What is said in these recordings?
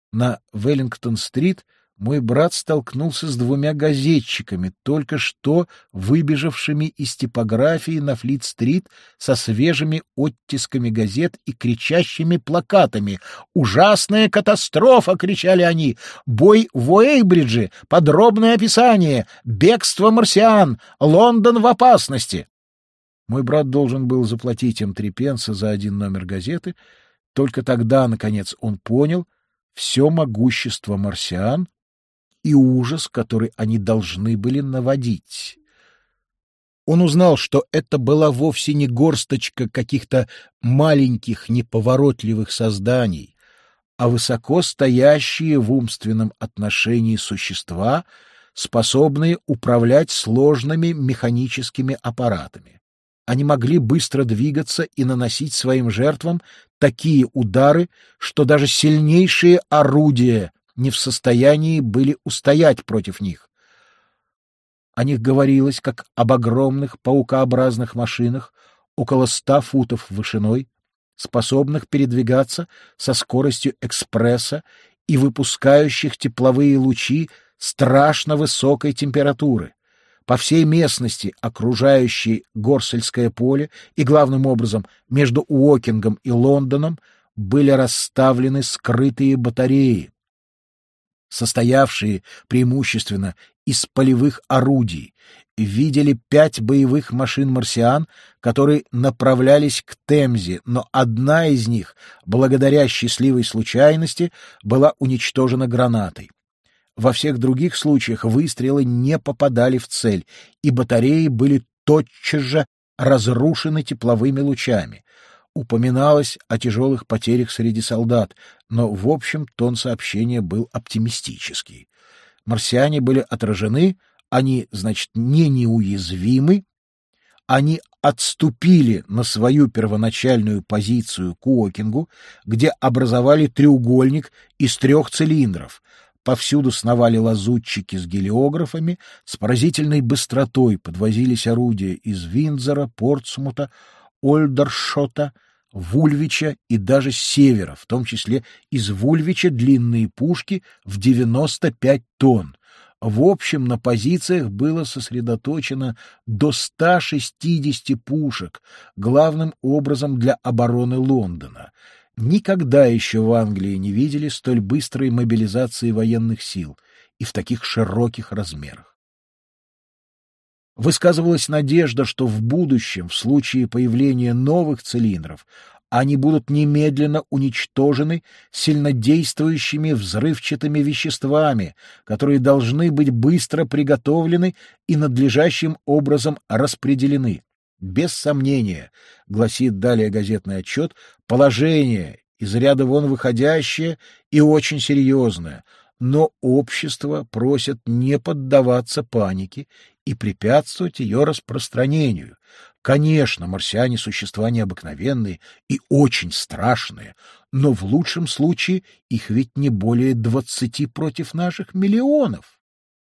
На Веллингтон-стрит мой брат столкнулся с двумя газетчиками, только что выбежавшими из типографии на Флит-стрит со свежими оттисками газет и кричащими плакатами. «Ужасная катастрофа!» — кричали они. «Бой в Уэйбридже! Подробное описание! Бегство марсиан! Лондон в опасности!» Мой брат должен был заплатить им 3 пенса за один номер газеты. Только тогда, наконец, он понял все могущество марсиан и ужас, который они должны были наводить. Он узнал, что это была вовсе не горсточка каких-то маленьких неповоротливых созданий, а высоко стоящие в умственном отношении существа, способные управлять сложными механическими аппаратами. Они могли быстро двигаться и наносить своим жертвам такие удары, что даже сильнейшие орудия не в состоянии были устоять против них. О них говорилось как об огромных паукообразных машинах, около 100 футов вышиной, способных передвигаться со скоростью экспресса и выпускающих тепловые лучи страшно высокой температуры. По всей местности, окружающей Горсельское поле и, главным образом, между Уокингом и Лондоном, были расставлены скрытые батареи, состоявшие преимущественно из полевых орудий. Видели 5 боевых машин марсиан, которые направлялись к Темзе, но одна из них, благодаря счастливой случайности, была уничтожена гранатой. Во всех других случаях выстрелы не попадали в цель, и батареи были тотчас же разрушены тепловыми лучами. Упоминалось о тяжелых потерях среди солдат, но, в общем, тон сообщения был оптимистический. Марсиане были отражены, они, значит, не неуязвимы, они отступили на свою первоначальную позицию к Уокингу, где образовали треугольник из 3 цилиндров. Повсюду сновали лазутчики с гелиографами, с поразительной быстротой подвозились орудия из Виндзора, Портсмута, Ольдершота, Вульвича и даже с севера, в том числе из Вульвича длинные пушки в 95 тонн. В общем, на позициях было сосредоточено до 160 пушек, главным образом для обороны Лондона. Никогда еще в Англии не видели столь быстрой мобилизации военных сил и в таких широких размерах. Высказывалась надежда, что в будущем, в случае появления новых цилиндров, они будут немедленно уничтожены сильнодействующими взрывчатыми веществами, которые должны быть быстро приготовлены и надлежащим образом распределены. Без сомнения, гласит далее газетный отчет, положение из ряда вон выходящее и очень серьезное, но общество просит не поддаваться панике и препятствовать ее распространению. Конечно, марсиане — существа необыкновенные и очень страшные, но в лучшем случае их ведь не более 20 против наших миллионов.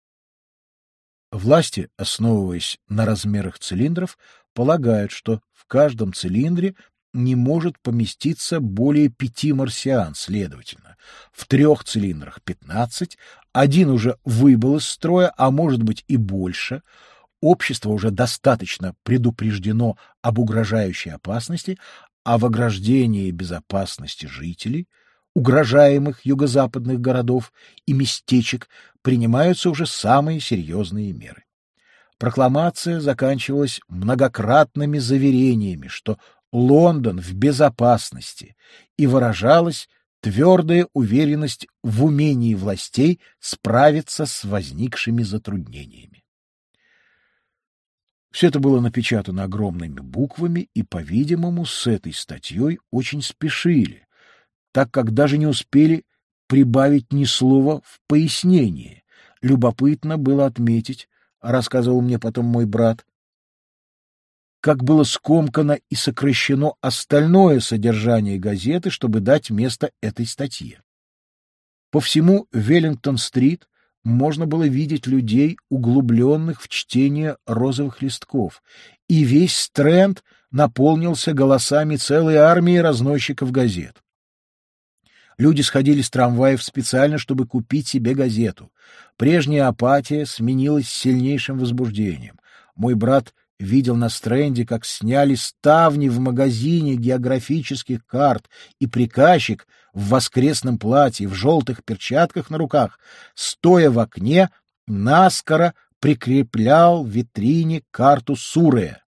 Власти, основываясь на размерах цилиндров, полагают, что в каждом цилиндре не может поместиться более 5 марсиан, следовательно. В 3 цилиндрах 15, один уже выбыл из строя, а может быть и больше. Общество уже достаточно предупреждено об угрожающей опасности, а в ограждении безопасности жителей, угрожаемых юго-западных городов и местечек, принимаются уже самые серьезные меры. Прокламация заканчивалась многократными заверениями, что Лондон в безопасности, и выражалась твердая уверенность в умении властей справиться с возникшими затруднениями. Все это было напечатано огромными буквами, и, по-видимому, с этой статьей очень спешили, так как даже не успели прибавить ни слова в пояснении. Любопытно было отметить, рассказывал мне потом мой брат, как было скомкано и сокращено остальное содержание газеты, чтобы дать место этой статье. По всему Веллингтон-стрит можно было видеть людей, углубленных в чтение розовых листков, и весь Стрэнд наполнился голосами целой армии разносчиков газет. Люди сходили с трамваев специально, чтобы купить себе газету. Прежняя апатия сменилась сильнейшим возбуждением. Мой брат видел на стренде, как сняли ставни в магазине географических карт, и приказчик в воскресном платье, в желтых перчатках на руках, стоя в окне, наскоро прикреплял в витрине карту Суры.